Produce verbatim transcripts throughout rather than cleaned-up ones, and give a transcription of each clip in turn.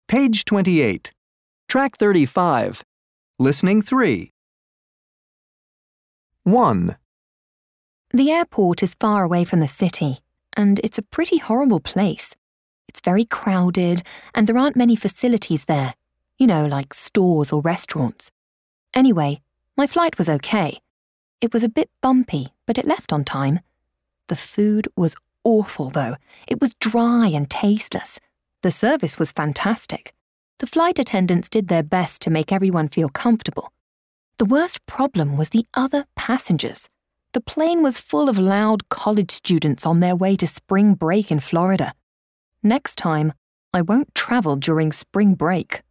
Page twenty-eight. Track thirty-five. Listening three. one. The airport is far away from the city, and it's a pretty horrible place. It's very crowded, and there aren't many facilities there, you know, like stores or restaurants. Anyway, my flight was okay. It was a bit bumpy, but it left on time. The food was awful, though. It was dry and tasteless. The service was fantastic. The flight attendants did their best to make everyone feel comfortable. The worst problem was the other passengers. The plane was full of loud college students on their way to spring break in Florida. Next time, I won't travel during spring break.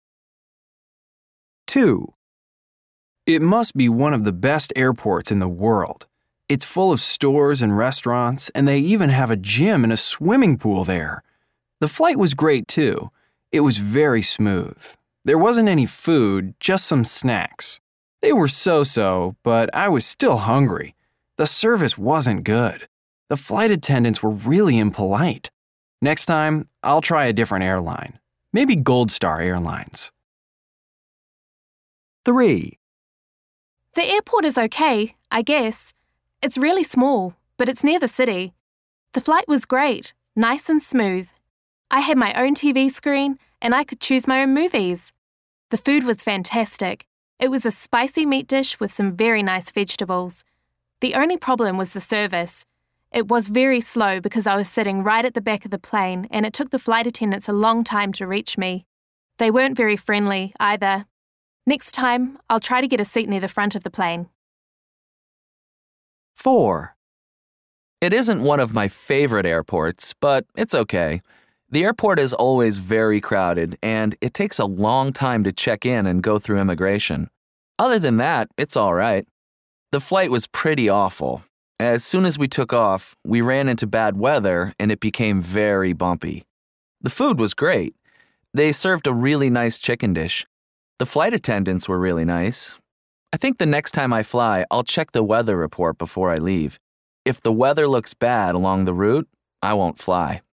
two. It must be one of the best airports in the world. It's full of stores and restaurants, and they even have a gym and a swimming pool there. The flight was great, too. It was very smooth. There wasn't any food, just some snacks. They were so-so, but I was still hungry. The service wasn't good. The flight attendants were really impolite. Next time, I'll try a different airline. Maybe Gold Star Airlines. three. The airport is okay, I guess. It's really small, but it's near the city. The flight was great, nice and smooth. I had my own T V screen, and I could choose my own movies. The food was fantastic. It was a spicy meat dish with some very nice vegetables. The only problem was the service. It was very slow because I was sitting right at the back of the plane, and it took the flight attendants a long time to reach me. They weren't very friendly either. Next time, I'll try to get a seat near the front of the plane. four. It isn't one of my favorite airports, but it's okay. The airport is always very crowded, and it takes a long time to check in and go through immigration. Other than that, it's all right. The flight was pretty awful. As soon as we took off, we ran into bad weather, and it became very bumpy. The food was great. They served a really nice chicken dish. The flight attendants were really nice. I think the next time I fly, I'll check the weather report before I leave. If the weather looks bad along the route, I won't fly.